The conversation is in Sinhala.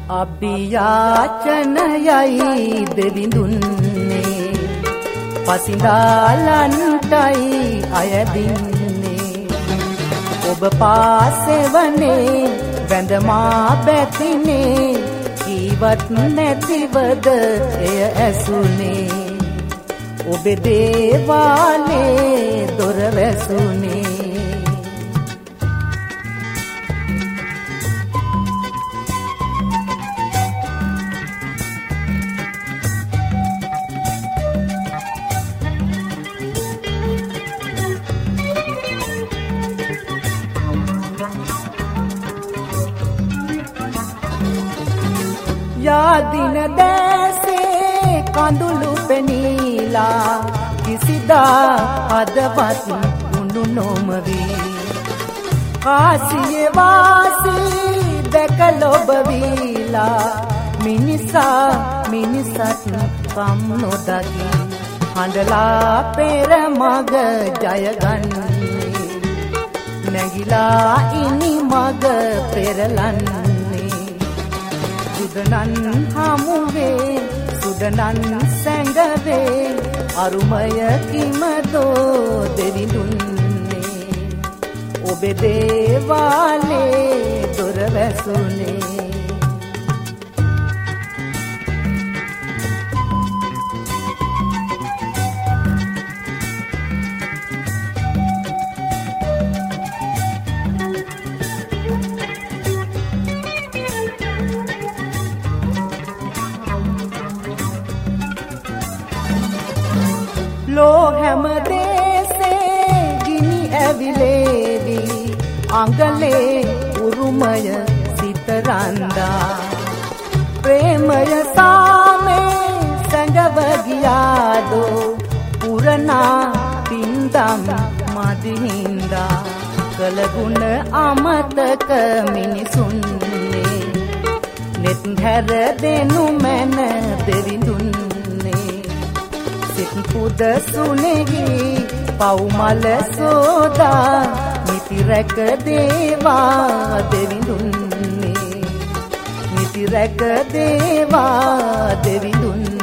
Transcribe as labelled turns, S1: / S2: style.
S1: අභියාචනයයි දෙවිඳුන්නේ පසිඳාලන්ටයි අයදින්නේ ඔබ පාසෙවනේ වැඳමා බැතිනේ කීවත් නැතිවද එය ඇසුනේ ඔබේ දේවාලේ දොර වැසුනේ යාදින දැසේ කඳුළු පෙනීලා කිසිදා හදවත් උණු නොමවී කාසියේ වාසී දැක ලොබ වීලා මිනිසා මිනිසත් කම් නොදකි හඬලා පෙර මග ජයගන්නේ නැගිලා ඉනි මග පෙරලන්නේ සුදනන් හමුවේ සුදනන් සැඟවේ අරුමය කිමදෝ දෙවිඳුන්නේ ඔබේ දේවාලේ දොර වැසුනේ ලෝ හැම දේසේ ගිනි ඇවිලේවි අඟලේ උරුමය සිතරන්දා ප්‍රේමය සාමේ සැඟව ගියාදෝ පුරනා පින්දම් මදිහින්දා කළගුණ අමතක මිනිසුන්නේ නෙත් හැර දෙනු මැන දෙවිඳුන්නේ පුද සුනේහි පවුමල සෝදා නිති රැක දේවා දෙවිඳුන්නේ නිති රැක දේවා දෙවිඳුන්නේ